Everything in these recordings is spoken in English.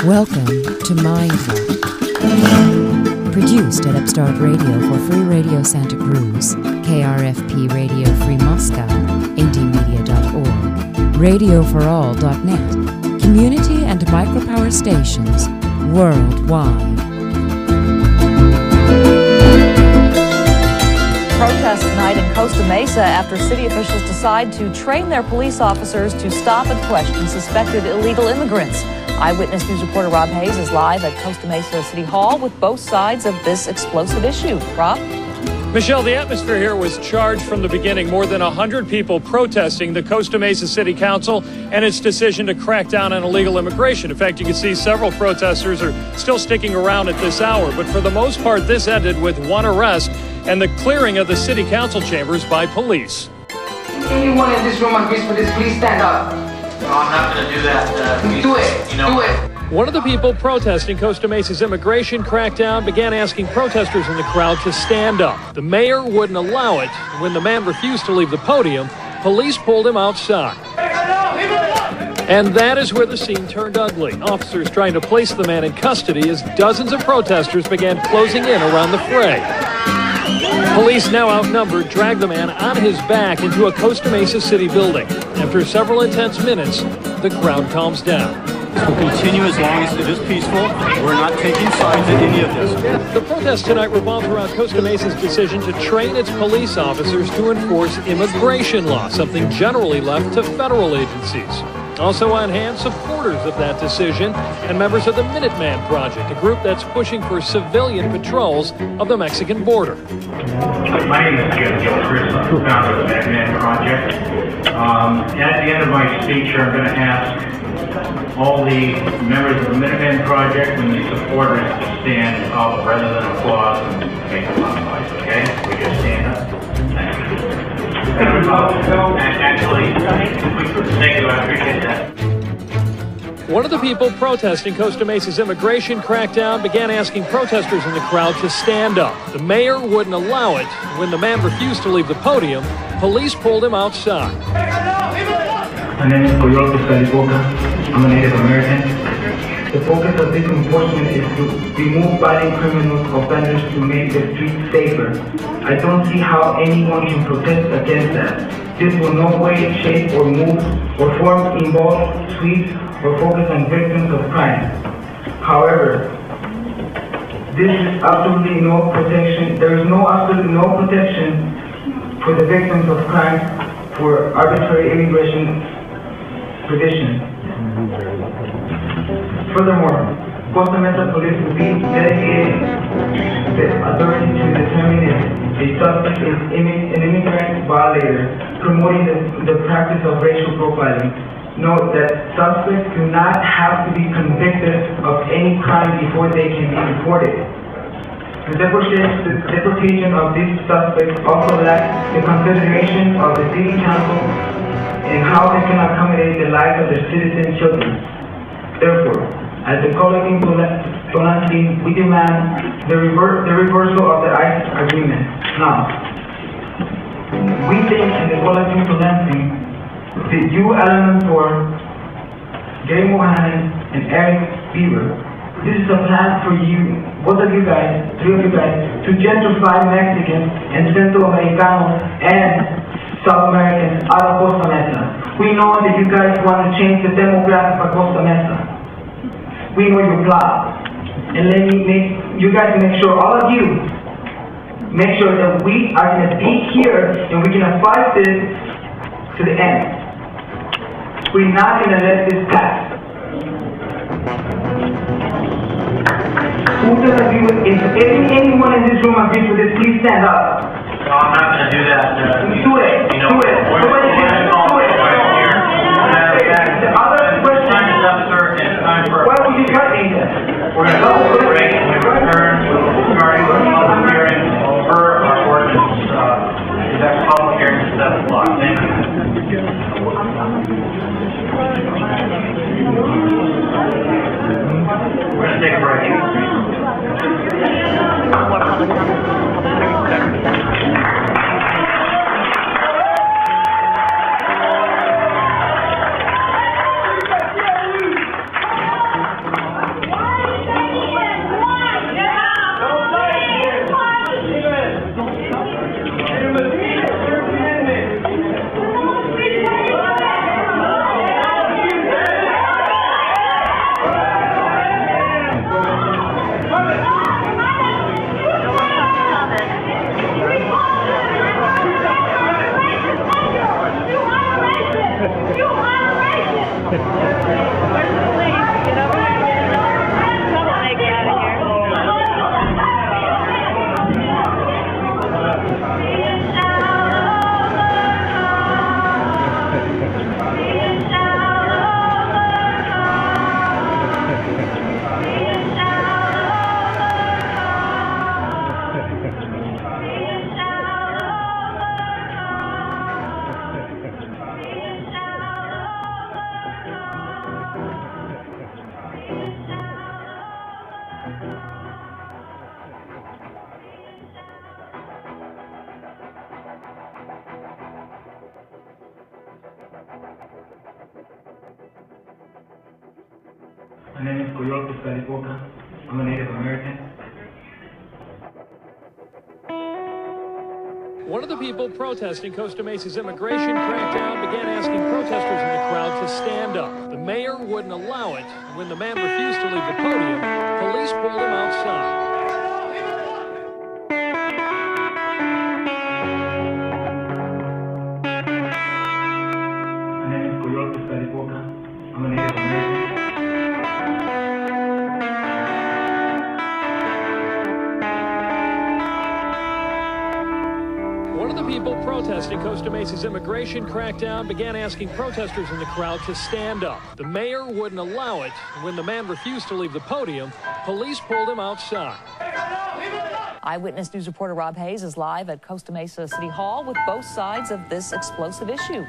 Welcome to Mindlock. Produced at Upstart Radio for Free Radio Santa Cruz, KRFP Radio Free Moscow, indiemedia.org, radioforall.net, community and micropower stations worldwide. Protest tonight in Costa Mesa after city officials decide to train their police officers to stop and question suspected illegal immigrants. Eyewitness News reporter Rob Hayes is live at Costa Mesa City Hall with both sides of this explosive issue. Rob? Michelle, the atmosphere here was charged from the beginning. More than 100 people protesting the Costa Mesa City Council and its decision to crack down on illegal immigration. In fact, you can see several protesters are still sticking around at this hour. But for the most part, this ended with one arrest and the clearing of the city council chambers by police. Anyone in this room agrees with this, please stand up. No, I'm not going to do that. Do it. Do it. One of the people protesting Costa Mesa's immigration crackdown began asking protesters in the crowd to stand up. The mayor wouldn't allow it. When the man refused to leave the podium, police pulled him outside. And that is where the scene turned ugly. Officers trying to place the man in custody as dozens of protesters began closing in around the fray. Police, now outnumbered, dragged the man on his back into a Costa Mesa city building. After several intense minutes, the crowd calms down. This will continue as long as it is peaceful. We're not taking sides in any of this. The protest tonight revolves around Costa Mesa's decision to train its police officers to enforce immigration law, something generally left to federal agencies. Also on hand, supporters of that decision and members of the Minuteman Project, a group that's pushing for civilian patrols of the Mexican border. My name is Jim Gilchrist. I'm the founder of the Minuteman Project. At the end of my speech, I'm going to ask all the members of the Minuteman Project and the supporters to stand up rather than applause and make a lot of noise, okay? We just stand up. Thank you. Actually, thank you, I appreciate that. One of the people protesting Costa Mesa's immigration crackdown began asking protesters in the crowd to stand up. The mayor wouldn't allow it. When the man refused to leave the podium, police pulled him outside. My name is Coyote Saliboca. I'm a Native American. The focus of this enforcement is to remove violent criminals offenders to make the streets safer. I don't see how anyone can protest against that. This will no way, shape, or move, or form involve, sweep, or focus on victims of crime. However, this is absolutely no protection. There is absolutely no protection for the victims of crime for arbitrary immigration provision. Furthermore, Costa Mesa Police will be dedicated the authority to determine if a suspect is an immigrant violator, promoting the practice of racial profiling. Note that suspects do not have to be convicted of any crime before they can be reported. The deportation of these suspects also lacks the consideration of the city council and how they can accommodate the lives of their citizen children. Therefore, as the collecting team, we demand the reversal of the ICE agreement. Now, we think in the collecting team that you, Alan Thor, Jay Mohan, and Eric Beaver, this is a plan for you, both of you guys, three of you guys, to gentrify Mexicans and Central Americanos and South Americans out of Costa Mesa. We know that you guys want to change the demographic of Costa Mesa. We know your plot. And you guys make sure, all of you, make sure that we are going to be here and we're going to fight this to the end. We're not going to let this pass. Who does agree with this? If anyone in this room agrees with this, please stand up. No, I'm not going to do that. Do it. Do it. Somebody do it. The other question. Time is up, sir. It's time for. Why would you threaten that? We're going to go to break and we return starting with public hearing over our ordinance. The next public hearing is 7 o'clock. Thank you. We're going to take a break. My name is Coyote Salipoca. I'm a Native American. One of the people protesting Costa Mesa's immigration crackdown began asking protesters in the crowd to stand up. The mayor wouldn't allow it. When the man refused to leave the podium, police pulled him outside. My name is Coyote Salipoca. I'm a Native American. One of the people protesting Costa Mesa's immigration crackdown began asking protesters in the crowd to stand up. The mayor wouldn't allow it. When the man refused to leave the podium, police pulled him outside. Eyewitness News reporter Rob Hayes is live at Costa Mesa City Hall with both sides of this explosive issue.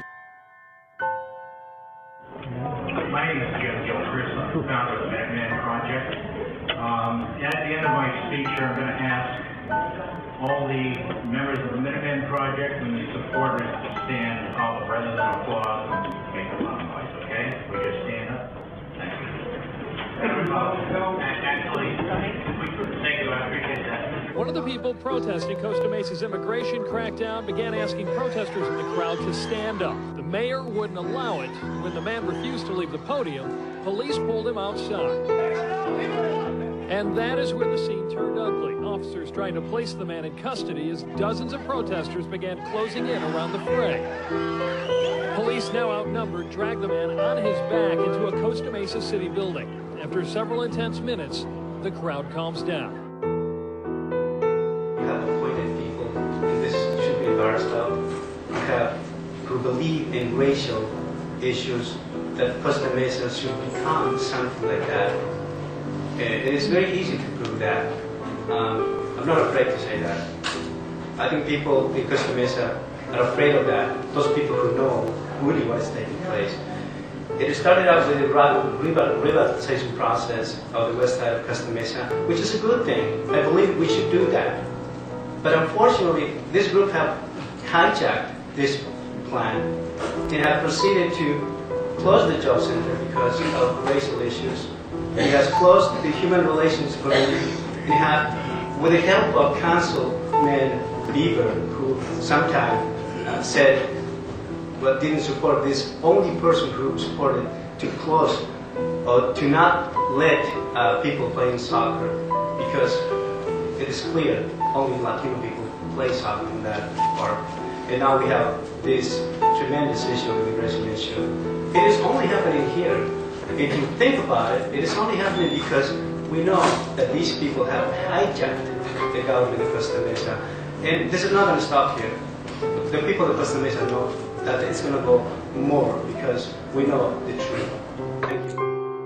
My name is Gil Chris. I'm the founder of the Batman Project. At the end of my speech, I'm going to ask all the members of the Minutemen Project and the supporters to stand up rather than applause and make a lot of noise, okay? We just stand up. Thank you. Actually, thank you, I appreciate that. One of the people protesting Costa Mesa's immigration crackdown began asking protesters in the crowd to stand up. The mayor wouldn't allow it. When the man refused to leave the podium, police pulled him outside. And that is where the scene turned ugly. Officers trying to place the man in custody as dozens of protesters began closing in around the fray. Police, now outnumbered, dragged the man on his back into a Costa Mesa city building. After several intense minutes, the crowd calms down. We have appointed people, and this should be embarrassed of, who believe in racial issues, that Costa Mesa should become something like that. It is very easy to prove that. I'm not afraid to say that. I think people in Costa Mesa are afraid of that, those people who know really what is taking place. It started out with the revitalization process of the west side of Costa Mesa, which is a good thing. I believe we should do that. But unfortunately, this group have hijacked this plan and have proceeded to close the job center because of racial issues. It has closed the human relations committee. It had, with the help of Councilman Bieber, who sometime said, but didn't support this only person who supported to close or to not let people play in soccer because it is clear only Latino people play soccer in that park. And now we have this tremendous issue of immigration issue. It is only happening here. If you think about it, it is only happening because we know that these people have hijacked the government of Costa Mesa. And this is not going to stop here. The people of Costa Mesa know that it's going to go more because we know the truth. Thank you.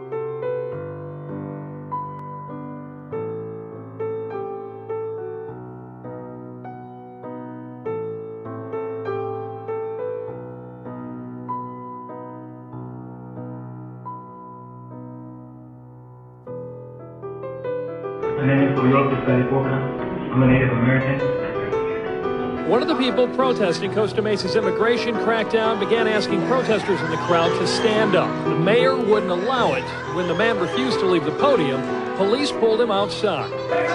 My name is Coyote Salipoca. I'm a Native American. One of the people protesting Costa Mesa's immigration crackdown began asking protesters in the crowd to stand up. The mayor wouldn't allow it. When the man refused to leave the podium, police pulled him outside.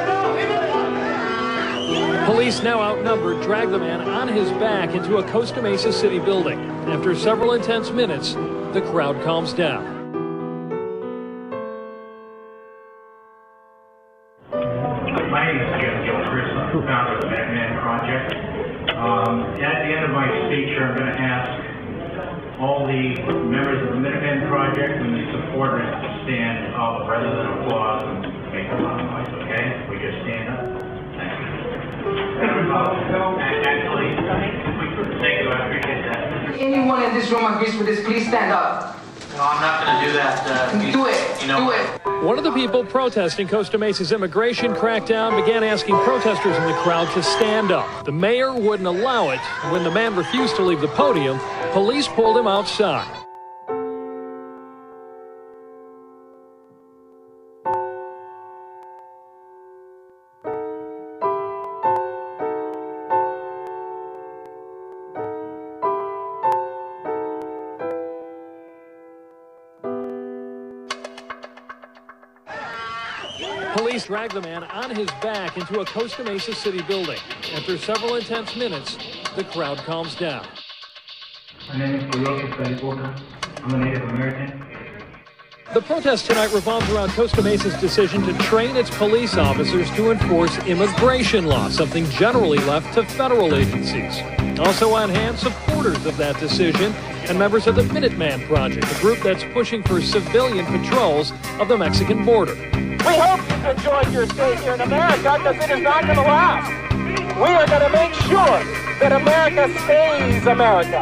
Police, now outnumbered, dragged the man on his back into a Costa Mesa city building. After several intense minutes, the crowd calms down. My name is Gil Chris. I'm the founder of the Batman Project. At the end of my speech, I'm going to ask all the members of the Minutemen Project and the supporters to stand up rather than applause and make a lot of noise, okay? We just stand up. Thank you. Actually, thank you, I appreciate that. Anyone in this room agrees with this, please stand up. No, I'm not going to do that. Do it. Do it. One of the people protesting Costa Mesa's immigration crackdown began asking protesters in the crowd to stand up. The mayor wouldn't allow it. When the man refused to leave the podium, police pulled him outside. Police dragged the man on his back into a Costa Mesa city building. After several intense minutes, the crowd calms down. My name is Coyote California. I'm a Native American. The protest tonight revolves around Costa Mesa's decision to train its police officers to enforce immigration law, something generally left to federal agencies. Also on hand, supporters of that decision and members of the Minuteman Project, a group that's pushing for civilian patrols of the Mexican border. We hope you enjoy your stay here in America, because it is not going to last. We are going to make sure that America stays America.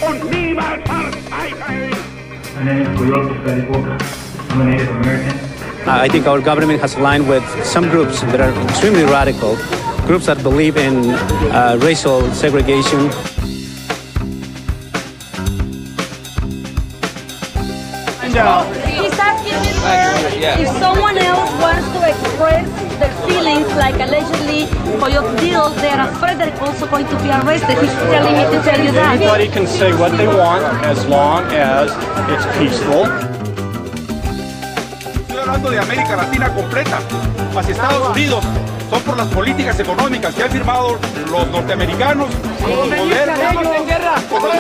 My name is Coyote California. I'm a Native American. I think our government has aligned with some groups that are extremely radical, groups that believe in racial segregation. He's asking me if someone else wants to express their feelings, like allegedly Coyote deal, they're afraid they're also going to be arrested. He's telling me to tell you that. Anybody can say what they want as long as it's peaceful. Estoy hablando de América Latina completa, hacia Estados Unidos. Son por las políticas económicas que han firmado los norteamericanos con los gobiernos, por los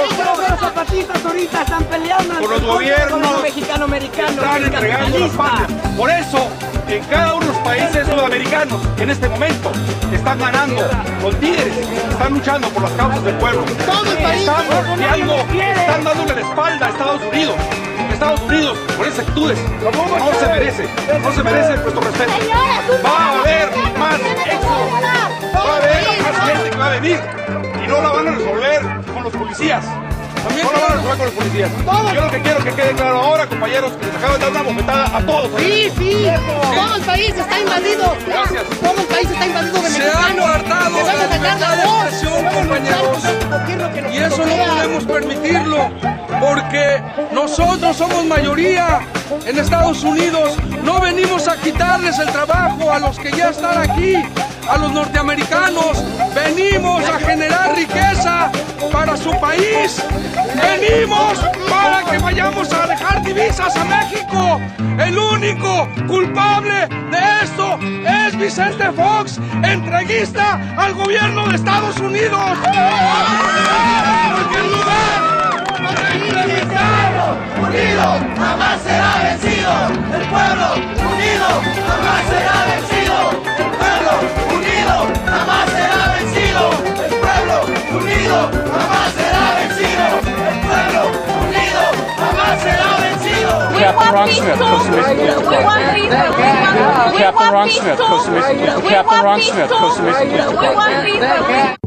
gobiernos están entregando las patrias. Por eso, en cada uno de los países sudamericanos, en este momento, están ganando los líderes, están luchando por las causas del pueblo. Están bloqueando, están dándole la espalda a Estados Unidos. Estados Unidos, por esas actitudes, no se merece nuestro respeto. Va a haber más éxodo, va a haber más gente que va a venir y no la van a resolver con los policías. No la van a resolver con los policías. Yo lo que quiero que quede claro ahora, compañeros, que les acabo de dar una bofetada a todos. Sí, todo el país está invadido. Gracias. Todo el país está invadido de mexicanos. Se han guardado la libertad de expresión, compañeros. Y eso no podemos permitirlo, porque nosotros somos mayoría en Estados Unidos. No venimos a quitarles el trabajo a los que ya están aquí, a los norteamericanos. Venimos a generar riqueza para su país. Venimos para que vayamos a dejar divisas a México. El único culpable de esto es Vicente Fox, entreguista al gobierno de Estados Unidos. Porque en lugar de entrevistarlo, unido jamás será vencido. El pueblo unido jamás será vencido. El pueblo unido jamás será vencido. El pueblo unido jamás será vencido. El pueblo unido jamás será vencido. Captain Ron Smith, Costa Mesa Police Department. Captain Ron Smith, Costa Mesa Police Department. Captain Ron Smith, Costa Mesa Police Department.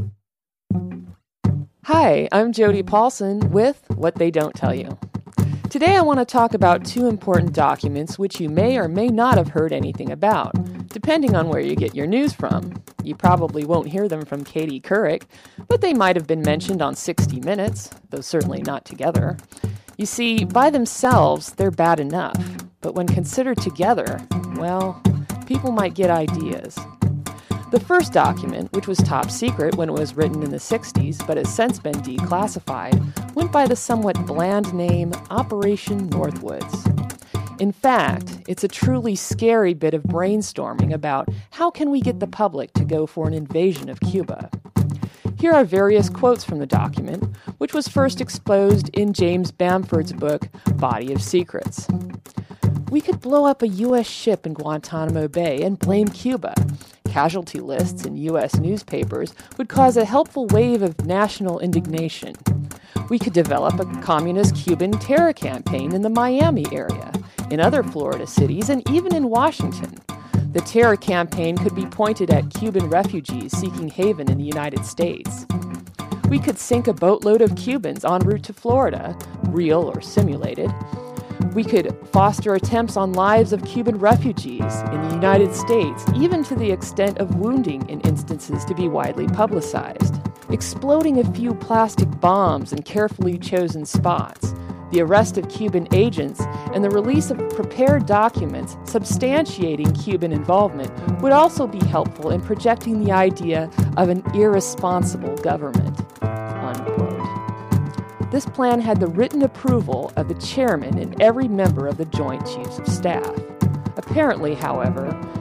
Hi, I'm Jody Paulson with What They Don't Tell You. Today I want to talk about two important documents which you may or may not have heard anything about, depending on where you get your news from. You probably won't hear them from Katie Couric, but they might have been mentioned on 60 Minutes, though certainly not together. You see, by themselves, they're bad enough, but when considered together, well, people might get ideas. The first document, which was top secret when it was written in the 60s but has since been declassified, went by the somewhat bland name Operation Northwoods. In fact, it's a truly scary bit of brainstorming about how can we get the public to go for an invasion of Cuba. Here are various quotes from the document, which was first exposed in James Bamford's book, Body of Secrets. We could blow up a U.S. ship in Guantanamo Bay and blame Cuba. Casualty lists in U.S. newspapers would cause a helpful wave of national indignation. We could develop a communist Cuban terror campaign in the Miami area, in other Florida cities, and even in Washington. The terror campaign could be pointed at Cuban refugees seeking haven in the United States. We could sink a boatload of Cubans en route to Florida, real or simulated. We could foster attempts on lives of Cuban refugees in the United States, even to the extent of wounding in instances to be widely publicized. Exploding a few plastic bombs in carefully chosen spots, the arrest of Cuban agents, and the release of prepared documents substantiating Cuban involvement would also be helpful in projecting the idea of an irresponsible government. Unquote. This plan had the written approval of the chairman and every member of the Joint Chiefs of Staff. Apparently, however,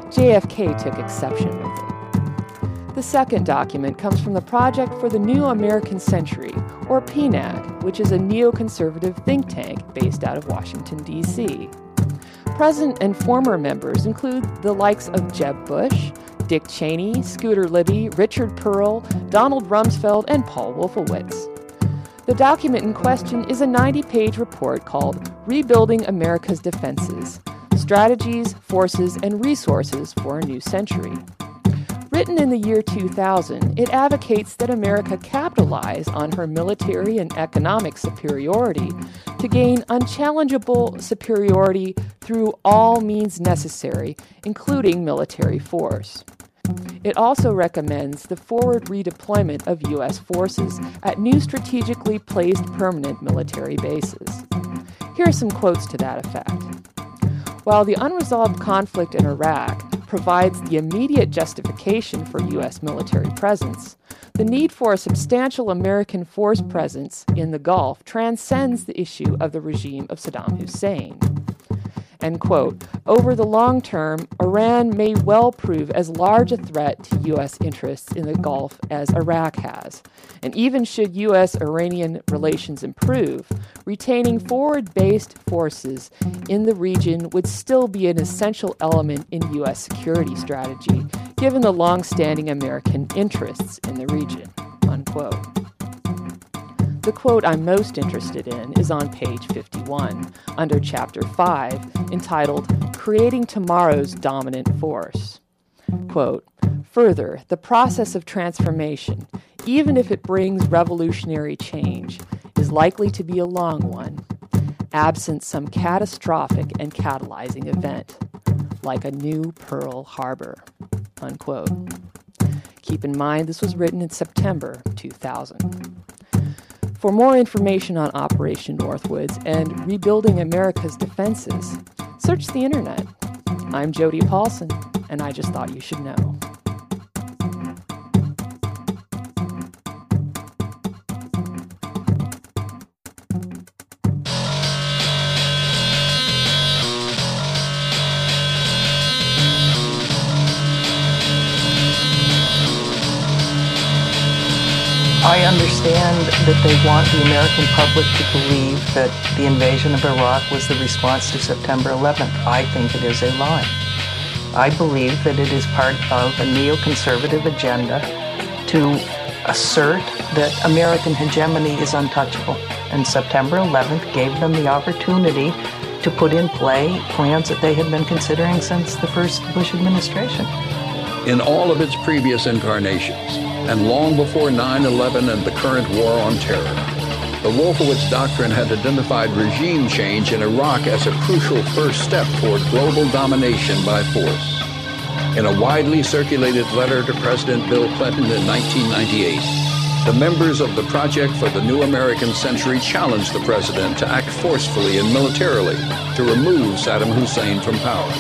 JFK took exception with it. The second document comes from the Project for the New American Century, or PNAC, which is a neoconservative think tank based out of Washington, D.C. Present and former members include the likes of Jeb Bush, Dick Cheney, Scooter Libby, Richard Pearl, Donald Rumsfeld, and Paul Wolfowitz. The document in question is a 90-page report called Rebuilding America's Defenses: Strategies, Forces, and Resources for a New Century. Written in the year 2000, it advocates that America capitalize on her military and economic superiority to gain unchallengeable superiority through all means necessary, including military force. It also recommends the forward redeployment of U.S. forces at new strategically placed permanent military bases. Here are some quotes to that effect. While the unresolved conflict in Iraq provides the immediate justification for U.S. military presence, the need for a substantial American force presence in the Gulf transcends the issue of the regime of Saddam Hussein. End quote. Over the long term, Iran may well prove as large a threat to U.S. interests in the Gulf as Iraq has. And even should U.S.-Iranian relations improve, retaining forward-based forces in the region would still be an essential element in U.S. security strategy, given the long-standing American interests in the region. Unquote. The quote I'm most interested in is on page 51, under Chapter 5, entitled Creating Tomorrow's Dominant Force. Quote, further, the process of transformation, even if it brings revolutionary change, is likely to be a long one, absent some catastrophic and catalyzing event, like a new Pearl Harbor. Unquote. Keep in mind this was written in September 2000. For more information on Operation Northwoods and rebuilding America's defenses, search the internet. I'm Jody Paulson, and I just thought you should know. I understand that they want the American public to believe that the invasion of Iraq was the response to September 11th. I think it is a lie. I believe that it is part of a neoconservative agenda to assert that American hegemony is untouchable. And September 11th gave them the opportunity to put in play plans that they had been considering since the first Bush administration. In all of its previous incarnations, and long before 9/11 and the current war on terror, the Wolfowitz Doctrine had identified regime change in Iraq as a crucial first step toward global domination by force. In a widely circulated letter to President Bill Clinton in 1998, the members of the Project for the New American Century challenged the president to act forcefully and militarily to remove Saddam Hussein from power.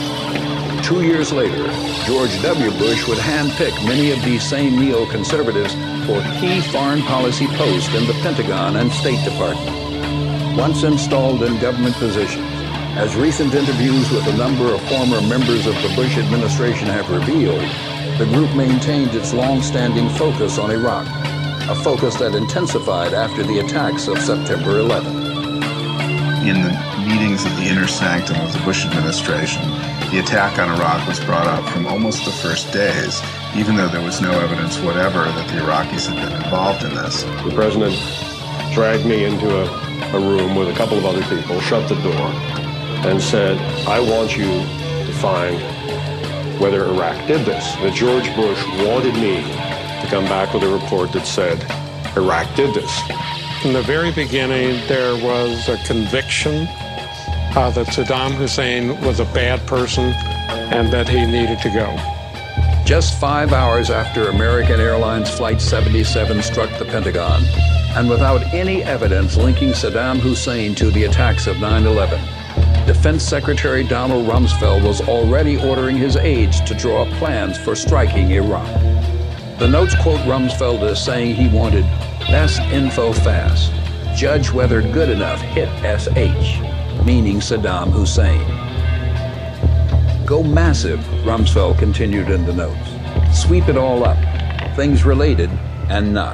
2 years later, George W. Bush would handpick many of these same neoconservatives for key foreign policy posts in the Pentagon and State Department. Once installed in government positions, as recent interviews with a number of former members of the Bush administration have revealed, the group maintained its long-standing focus on Iraq, a focus that intensified after the attacks of September 11th. In the meetings of the inner sanctum of the Bush administration, the attack on Iraq was brought up from almost the first days, even though there was no evidence whatever that the Iraqis had been involved in this. The president dragged me into a room with a couple of other people, shut the door, and said, I want you to find whether Iraq did this. That George Bush wanted me to come back with a report that said Iraq did this. From the very beginning, there was a conviction that Saddam Hussein was a bad person and that he needed to go. Just 5 hours after American Airlines Flight 77 struck the Pentagon, and without any evidence linking Saddam Hussein to the attacks of 9/11, Defense Secretary Donald Rumsfeld was already ordering his aides to draw up plans for striking Iraq. The notes quote Rumsfeld as saying he wanted best info fast, judge whether good enough hit SH, meaning Saddam Hussein. Go massive, Rumsfeld continued in the notes. Sweep it all up, things related and not.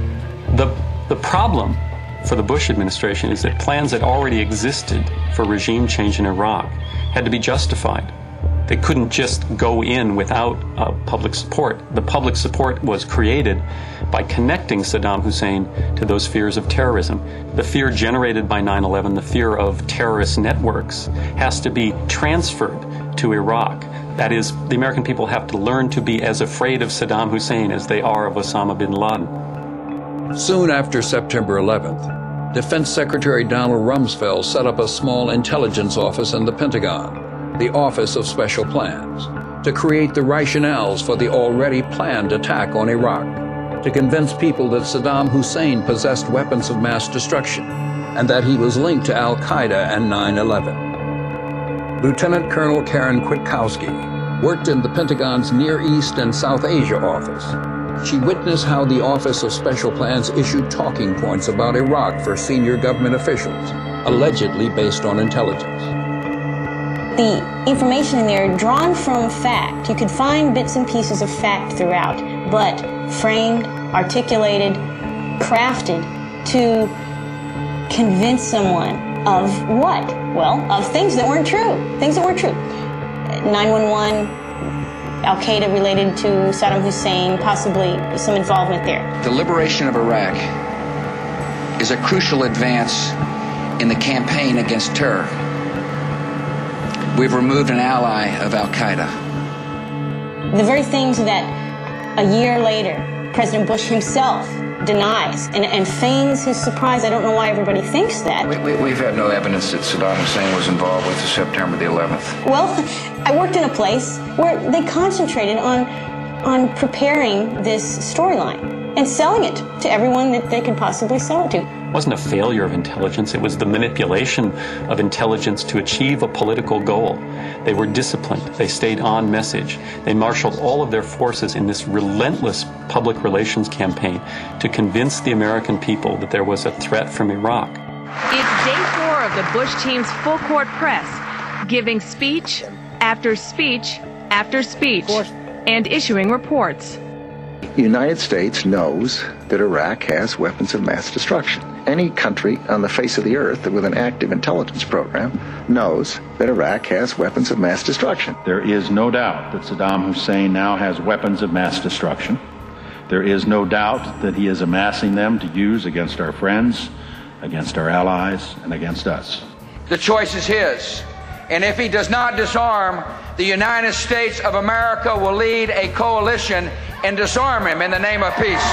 The problem for the Bush administration is that plans that already existed for regime change in Iraq had to be justified. They couldn't just go in without public support. The public support was created by connecting Saddam Hussein to those fears of terrorism. The fear generated by 9/11, the fear of terrorist networks, has to be transferred to Iraq. That is, the American people have to learn to be as afraid of Saddam Hussein as they are of Osama bin Laden. Soon after September 11th, Defense Secretary Donald Rumsfeld set up a small intelligence office in the Pentagon, the Office of Special Plans, to create the rationales for the already planned attack on Iraq, to convince people that Saddam Hussein possessed weapons of mass destruction and that he was linked to Al-Qaeda and 9/11. Lieutenant Colonel Karen Kwiatkowski worked in the Pentagon's Near East and South Asia office. She witnessed how the Office of Special Plans issued talking points about Iraq for senior government officials, allegedly based on intelligence. The information in there drawn from fact. You could find bits and pieces of fact throughout, but framed, articulated, crafted to convince someone of what? Well, of things that weren't true. Things that weren't true. 9/11, Al-Qaeda related to Saddam Hussein, possibly some involvement there. The liberation of Iraq is a crucial advance in the campaign against terror. We've removed an ally of Al-Qaeda. The very things that a year later, President Bush himself denies and feigns his surprise. I don't know why everybody thinks that. We've had no evidence that Saddam Hussein was involved with September the 11th. Well, I worked in a place where they concentrated on preparing this storyline and selling it to everyone that they could possibly sell it to. It wasn't a failure of intelligence. It was the manipulation of intelligence to achieve a political goal. They were disciplined. They stayed on message. They marshaled all of their forces in this relentless public relations campaign to convince the American people that there was a threat from Iraq. It's day 4 of the Bush team's full court press, giving speech after speech after speech and issuing reports. The United States knows that Iraq has weapons of mass destruction. Any country on the face of the earth with an active intelligence program knows that Iraq has weapons of mass destruction. There is no doubt that Saddam Hussein now has weapons of mass destruction. There is no doubt that he is amassing them to use against our friends, against our allies, and against us. The choice is his. And if he does not disarm, the United States of America will lead a coalition and disarm him in the name of peace.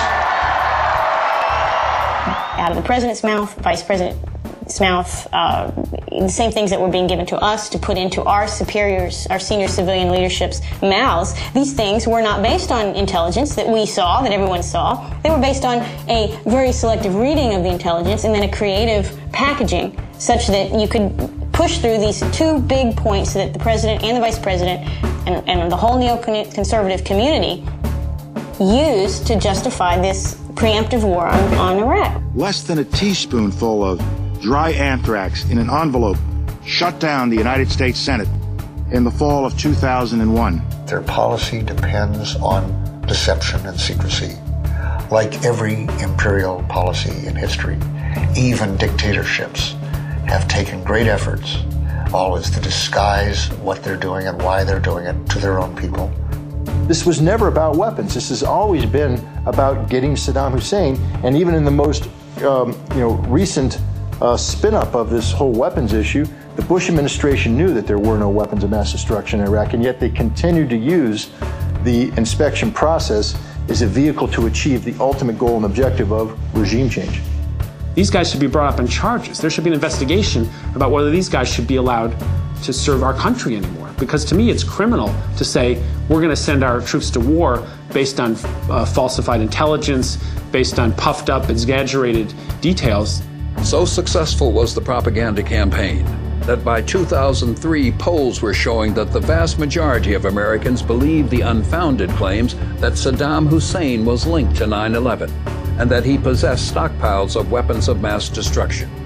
Out of the president's mouth, vice president's mouth, the same things that were being given to us to put into our superiors, our senior civilian leadership's mouths. These things were not based on intelligence that we saw, that everyone saw. They were based on a very selective reading of the intelligence and then a creative packaging such that you could push through these two big points that the president and the vice president and the whole neoconservative community used to justify this preemptive war on Iraq. Less than a teaspoonful of dry anthrax in an envelope shut down the United States Senate in the fall of 2001. Their policy depends on deception and secrecy. Like every imperial policy in history, even dictatorships have taken great efforts always to disguise what they're doing and why they're doing it to their own people. This was never about weapons. This has always been about getting Saddam Hussein, and even in the most recent spin-up of this whole weapons issue, the Bush administration knew that there were no weapons of mass destruction in Iraq, and yet they continued to use the inspection process as a vehicle to achieve the ultimate goal and objective of regime change. These guys should be brought up on charges. There should be an investigation about whether these guys should be allowed to serve our country anymore. Because to me, it's criminal to say we're going to send our troops to war based on falsified intelligence, based on puffed up, exaggerated details. So successful was the propaganda campaign that by 2003, polls were showing that the vast majority of Americans believed the unfounded claims that Saddam Hussein was linked to 9/11 and that he possessed stockpiles of weapons of mass destruction.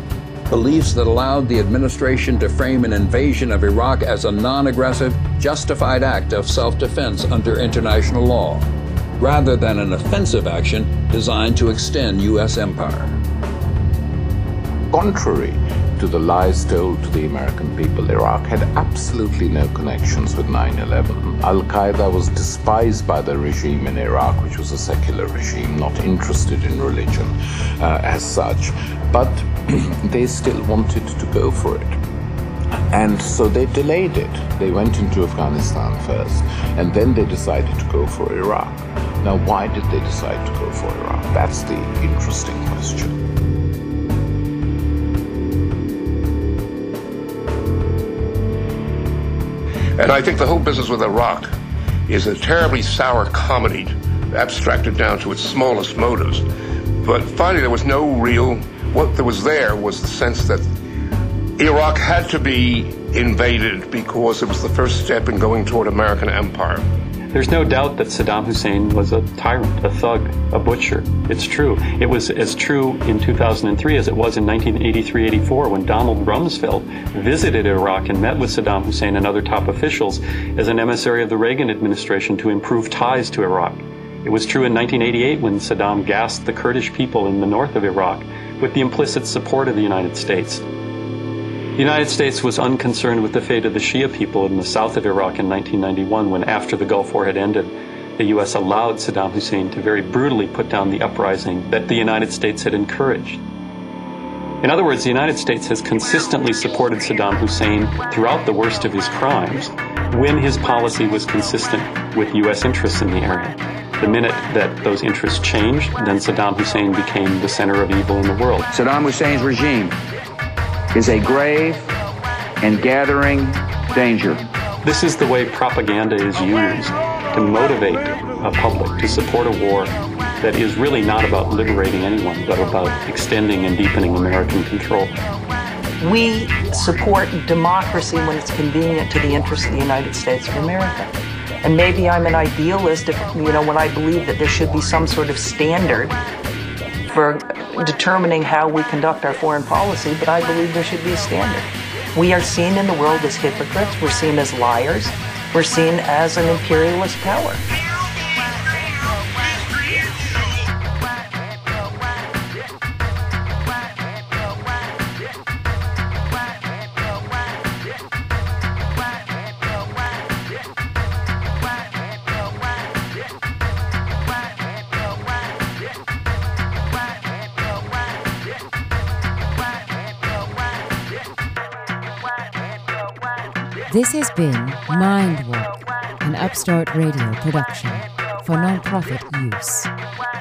beliefs that allowed the administration to frame an invasion of Iraq as a non-aggressive, justified act of self-defense under international law, rather than an offensive action designed to extend U.S. empire. Contrary to the lies told to the American people, Iraq had absolutely no connections with 9/11. Al-Qaeda was despised by the regime in Iraq, which was a secular regime, not interested in religion as such, but they still wanted to go for it. And so they delayed it. They went into Afghanistan first, and then they decided to go for Iraq. Now, why did they decide to go for Iraq? That's the interesting question. And I think the whole business with Iraq is a terribly sour comedy, abstracted down to its smallest motives. But finally, there was no real, what there was the sense that Iraq had to be invaded because it was the first step in going toward American empire. There's no doubt that Saddam Hussein was a tyrant, a thug, a butcher. It's true. It was as true in 2003 as it was in 1983-84 when Donald Rumsfeld visited Iraq and met with Saddam Hussein and other top officials as an emissary of the Reagan administration to improve ties to Iraq. It was true in 1988 when Saddam gassed the Kurdish people in the north of Iraq with the implicit support of the United States. The United States was unconcerned with the fate of the Shia people in the south of Iraq in 1991 when, after the Gulf War had ended, the U.S. allowed Saddam Hussein to very brutally put down the uprising that the United States had encouraged. In other words, the United States has consistently supported Saddam Hussein throughout the worst of his crimes when his policy was consistent with U.S. interests in the area. The minute that those interests changed, then Saddam Hussein became the center of evil in the world. Saddam Hussein's regime is a grave and gathering danger. This is the way propaganda is used to motivate a public to support a war that is really not about liberating anyone, but about extending and deepening American control. We support democracy when it's convenient to the interests of the United States of America. And maybe I'm an idealist when I believe that there should be some sort of standard for determining how we conduct our foreign policy, but I believe there should be a standard. We are seen in the world as hypocrites, we're seen as liars, we're seen as an imperialist power. This has been Mindwalk, an Upstart Radio production for non-profit use.